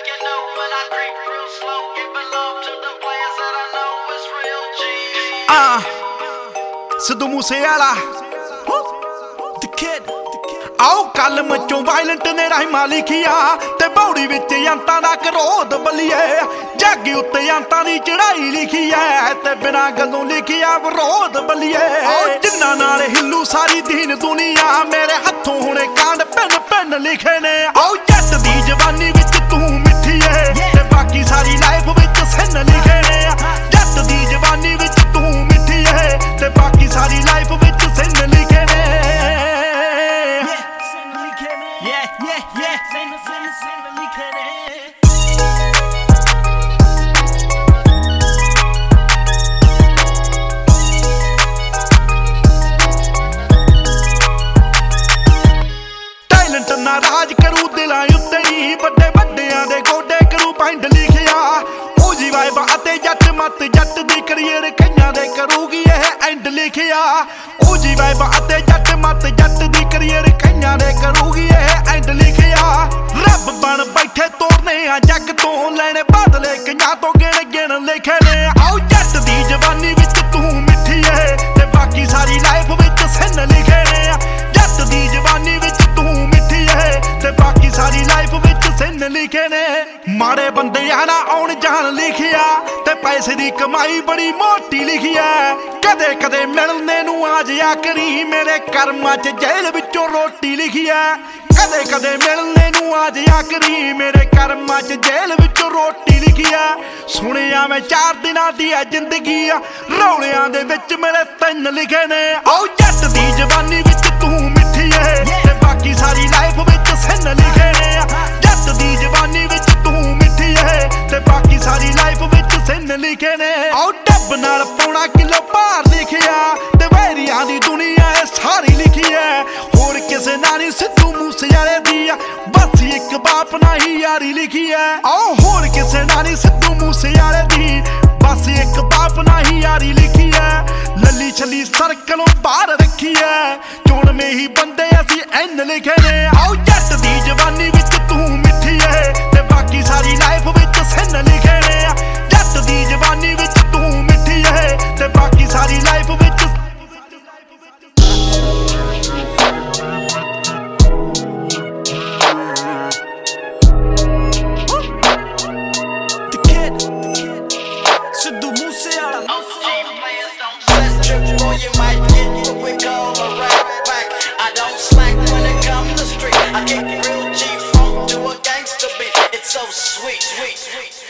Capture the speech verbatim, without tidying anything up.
like you know, but I creep real slow, giving love to the players that I know is real G. Ah, Sidhu Moosewala, the kid. आओ कलम चों violent ने राहिमा लिखिया ते बौड़ी विच अंतां दा करोध बलिए जग उत्ते अंतां दी चढ़ाई लिखी है ते बिना गल्लों लिखिया विरोध बलिए जिन्ना नाल हिल्लू सारी दीन दुनिया मेरे हत्थों हुणे कांड पिन पिन लिखे ने आओ जट दी जवानी विच तू मिठी है ते बाकी सारी लाइफ विच सिन लिखे ने जट दी जवानी विच तू मिठी है ते बाकी सारी लाइफ विच सिन लिखे ने Yeah, yeah, yeah. Send it, send it, send it, liखे ने टैलेंट ना राज करू दिलां उत्ते नी बड़े बड़ियां दे गोडे करू पैंड लिखिया ओ जी वाइब अते जट मत जट दी करियर कईयां दे करूगी एह एंड लिखिया ओ जी वाइब अते जट मत जट दी करियर कईयां दे करूगी एह एंड लिखिया रब बन बैठे तोरने आ जग तो लेने बदले कईयां तो गिण गिण लिखे ने आओ जट दी जवानी विच तू मिठी है ते बाकी सारी लाइफ विच सिन लिखे ने जट दी जवानी विच तू मिठी है ते बाकी सारी लाइफ विच सिन लिखे ने माड़े बंदे आना आउण जान लिखिया ते पैसे दी कमाई बड़ी मोटी लिखी है कदे कदे मिलने नू आ जाया करी मेरे कर्मां च जेल विचों रोटी लिखी है कदे कदे मिलने नू आ जाया करी मेरे कर्मां च जेल विचों रोटी लिखी है सुनिया मैं चार दिनां दी है जिंदगी रौलियां दे विच मेरे तिन लिखे ने आओ जट दी जवानी विच तू मिठी है ते बाकी सारी लाइफ विच सिन लिखे ने जट दी जवानी विच तू मिठी है ते बाकी सारी लाइफ विच सिन लिखे ने आओ डब नाल पौना किलो भार लिखिया ते वैरियां दी दुनिया है सारी लिखी है होर किसे नाल नहीं सिद्धू मूसेवाले दी बस एक बाप ना ही यारी लिखी है आओ होर किसे नाल नहीं सिद्धू मूसेवाले दी बस एक बाप ना ही यारी लिखी है लली छली सर्कलों बाहर रखी है चोण में ही बंदे असी एन लिखे ने आओ जट दी जवानी विच तू मिठी है ते बाकी सारी लाइफ विच सिन लिखे ने जट दी जवानी विच तू मिठी है ते बाकी सारी लाइफ विच Sidhu Moosewala. Boy, you might get what we call a rap back. I don't slack when it comes to street. I kick real G funk to a gangster beat. It's so sweet, sweet, sweet.